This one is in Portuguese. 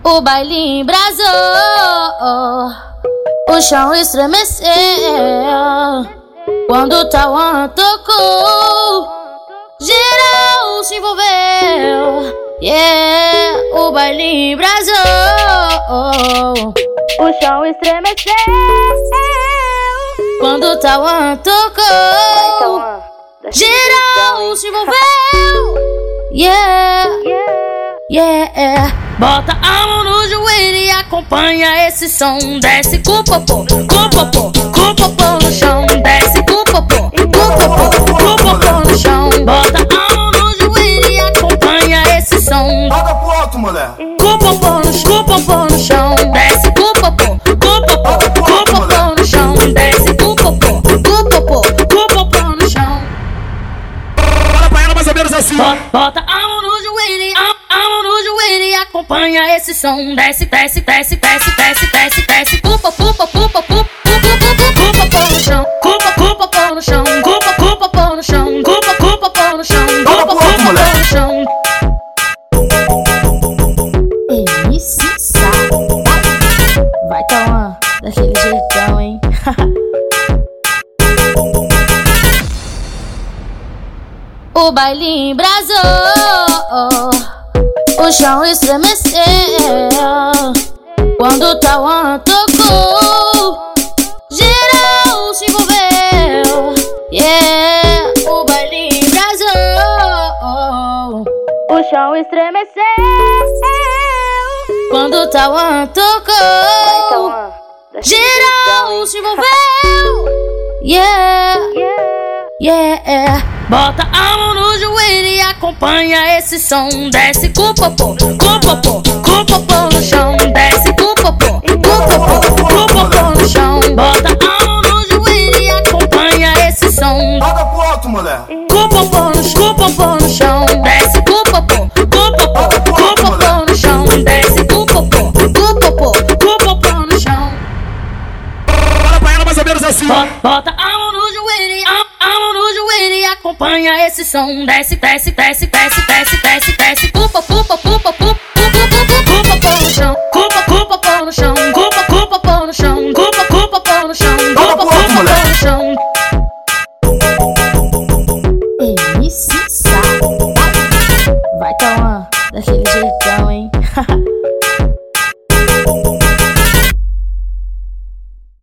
O baile embrasou, o chão estremeceu quando o Tauan tocou, geral se envolveu. Yeah, o baile embrasou, o chão estremeceu quando o Tauan tocou, geral se envolveu. Yeah, yeah. Bota a mão no joelho e acompanha esse som. Desce com o popô, no chão. Desce com o popô, no chão. Bota a mão no joelho e acompanha esse som. Joga pro alto, mulher. Com o popô no chão. Desce com o popô, no chão. Desce com o popô no chão. Fala pra ela mais ou menos assim. Bota a mão no joelho, e acompanha esse som. Desce com o popô no chão. Com o popô no chão. Com o popô no chão. Com o popô no chão. Joga pro alto, mulher. MC Sá. Vai, Tauan, daquele jeitão, hein? O baile embrasou, o chão estremeceu quando o Tauan tocou, geral se envolveu. Yeah, o baile embrasou, o chão estremeceu quando o Tauan tocou, geral se envolveu. Yeah, yeah. Bota a mão no joelho e acompanha esse som. Desce com o popô no chão. Desce com o popô no chão. Bota a mão no joelho e acompanha esse som. Joga pro alto, mulher. Com o popô no chão. Desce com o popô no chão. Desce com o popô no chão. Fala pra ela mais ou menos assim. Bota a mão no joelho, e acompanha esse som. Desce com o popô no chão. Com o popô no chão.